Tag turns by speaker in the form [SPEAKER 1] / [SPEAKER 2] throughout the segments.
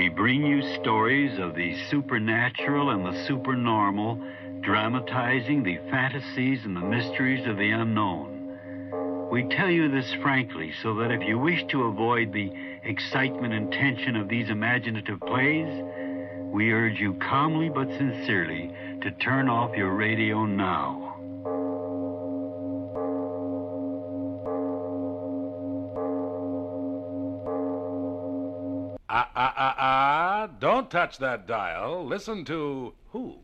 [SPEAKER 1] We bring you stories of the supernatural and the supernormal, dramatizing the fantasies and the mysteries of the unknown. We tell you this frankly so that if you wish to avoid the excitement and tension of these imaginative plays, we urge you calmly but sincerely to turn off your radio now.
[SPEAKER 2] Don't touch that dial. Listen to who?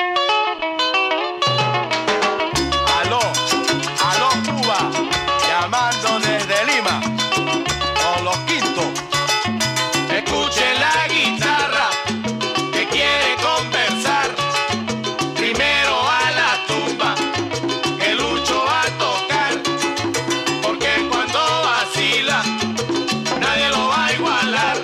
[SPEAKER 3] Aló, aló Cuba, llamando desde Lima, con los Quintos. Escuchen la guitarra que quiere conversar. Primero a la tumba que Lucho va a tocar, porque cuando vacila nadie lo va a igualar.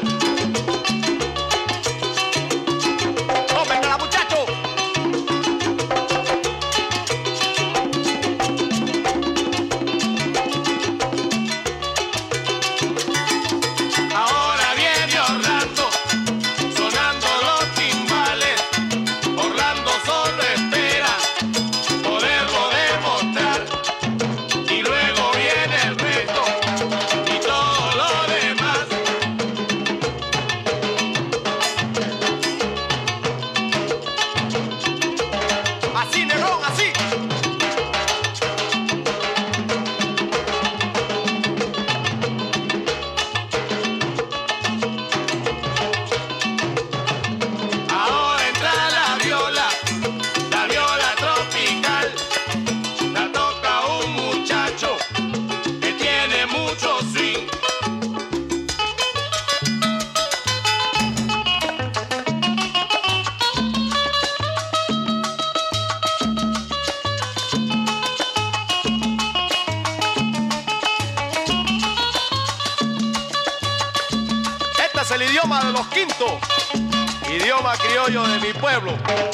[SPEAKER 3] El idioma de los Quintos, idioma criollo de mi pueblo.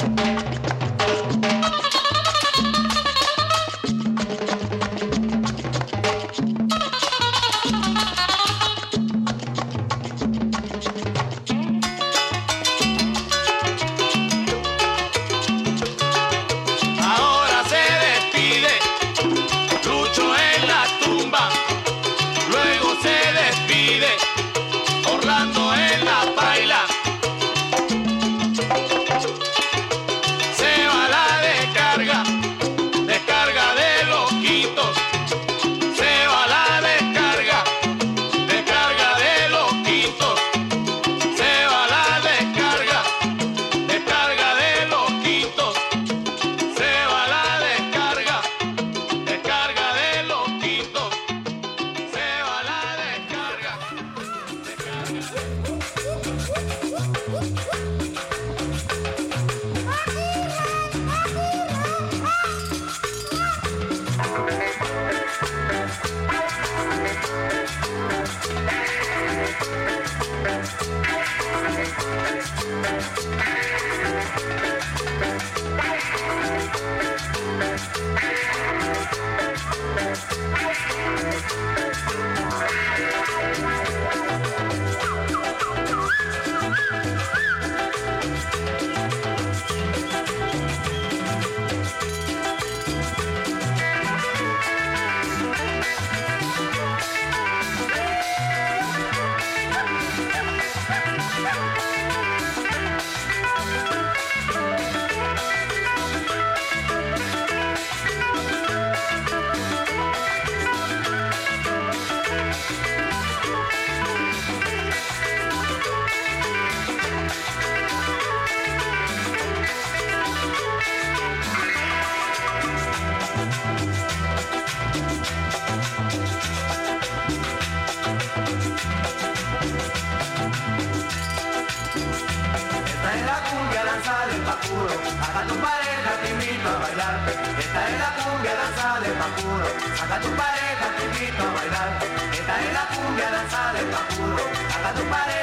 [SPEAKER 3] Ahora se despide Lucho en la tumba, luego se despide Orlando en la paila. Se va la descarga, descarga de los Quintos. Se va la descarga, descarga de los Quintos. Se va la descarga, descarga de los Quintos. Se va la descarga, descarga de los Quintos. Se va la descarga.
[SPEAKER 4] Saca tu pareja, te invito a bailar. Esta es la cumbia, danza del Pacuro. Saca tu pareja, te invito a bailar. Esta es la cumbia, danza del Pacuro. Saca tu pareja.